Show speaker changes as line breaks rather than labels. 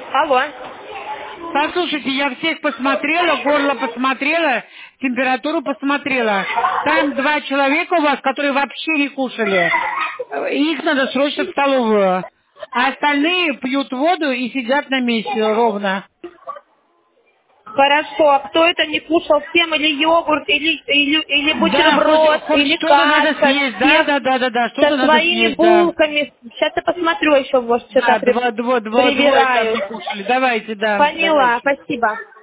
Алло.
Послушайте, я всех посмотрела, горло посмотрела, температуру посмотрела. Там 2 человека у вас, которые вообще не кушали. Их надо срочно в столовую. А остальные пьют воду и сидят на месте ровно.
Хорошо, а кто это не кушал? Всем или йогурт, или
Да,
бутерброд,
хоть
или
что-то надо
каша,
съесть. Да,
всем
да, да, да, да, что-то
со
надо
своими
съесть, да.
булками. Сейчас я посмотрю еще, может, что-то
Да, двое там
привираю.
не кушали. Давайте, да,
Поняла,
давайте.
спасибо.